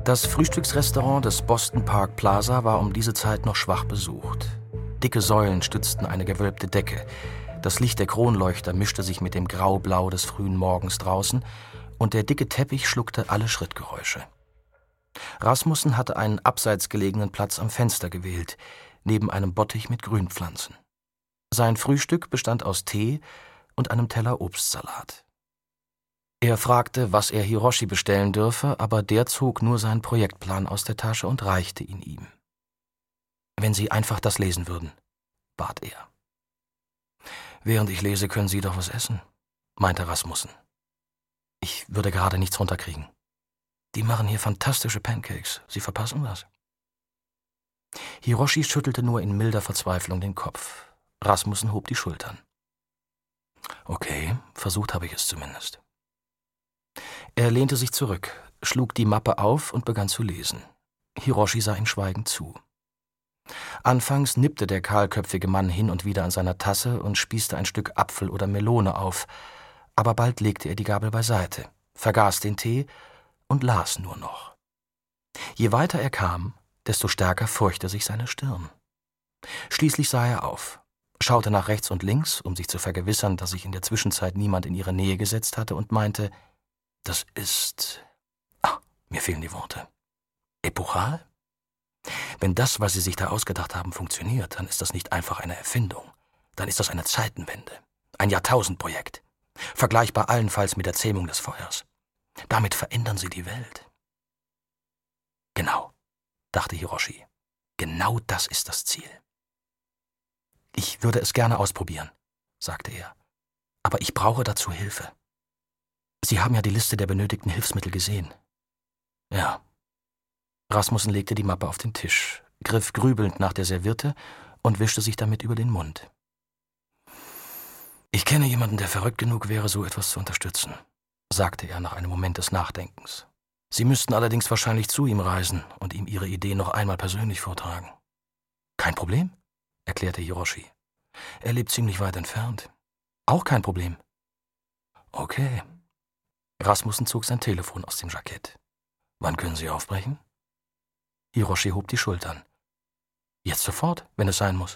Das Frühstücksrestaurant des Boston Park Plaza war um diese Zeit noch schwach besucht. Dicke Säulen stützten eine gewölbte Decke. Das Licht der Kronleuchter mischte sich mit dem Graublau des frühen Morgens draußen und der dicke Teppich schluckte alle Schrittgeräusche. Rasmussen hatte einen abseits gelegenen Platz am Fenster gewählt, neben einem Bottich mit Grünpflanzen. Sein Frühstück bestand aus Tee und einem Teller Obstsalat. Er fragte, was er Hiroshi bestellen dürfe, aber der zog nur seinen Projektplan aus der Tasche und reichte ihn ihm. »Wenn Sie einfach das lesen würden«, bat er. »Während ich lese, können Sie doch was essen«, meinte Rasmussen. »Ich würde gerade nichts runterkriegen. Die machen hier fantastische Pancakes. Sie verpassen was.« Hiroshi schüttelte nur in milder Verzweiflung den Kopf. Rasmussen hob die Schultern. »Okay, versucht habe ich es zumindest.« Er lehnte sich zurück, schlug die Mappe auf und begann zu lesen. Hiroshi sah ihm schweigend zu. Anfangs nippte der kahlköpfige Mann hin und wieder an seiner Tasse und spießte ein Stück Apfel oder Melone auf, aber bald legte er die Gabel beiseite, vergaß den Tee und las nur noch. Je weiter er kam, desto stärker furchte sich seine Stirn. Schließlich sah er auf, schaute nach rechts und links, um sich zu vergewissern, dass sich in der Zwischenzeit niemand in ihre Nähe gesetzt hatte, und meinte, »Das ist... mir fehlen die Worte. Epochal? Wenn das, was Sie sich da ausgedacht haben, funktioniert, dann ist das nicht einfach eine Erfindung. Dann ist das eine Zeitenwende, ein Jahrtausendprojekt, vergleichbar allenfalls mit der Zähmung des Feuers. Damit verändern Sie die Welt.« »Genau«, dachte Hiroshi, »genau das ist das Ziel.« »Ich würde es gerne ausprobieren«, sagte er, »aber ich brauche dazu Hilfe. Sie haben ja die Liste der benötigten Hilfsmittel gesehen.« »Ja.« Rasmussen legte die Mappe auf den Tisch, griff grübelnd nach der Serviette und wischte sich damit über den Mund. »Ich kenne jemanden, der verrückt genug wäre, so etwas zu unterstützen«, sagte er nach einem Moment des Nachdenkens. »Sie müssten allerdings wahrscheinlich zu ihm reisen und ihm Ihre Idee noch einmal persönlich vortragen.« »Kein Problem«, erklärte Hiroshi. »Er lebt ziemlich weit entfernt.« »Auch kein Problem.« »Okay.« Rasmussen zog sein Telefon aus dem Jackett. »Wann können Sie aufbrechen?« Hiroshi hob die Schultern. »Jetzt sofort, wenn es sein muss.«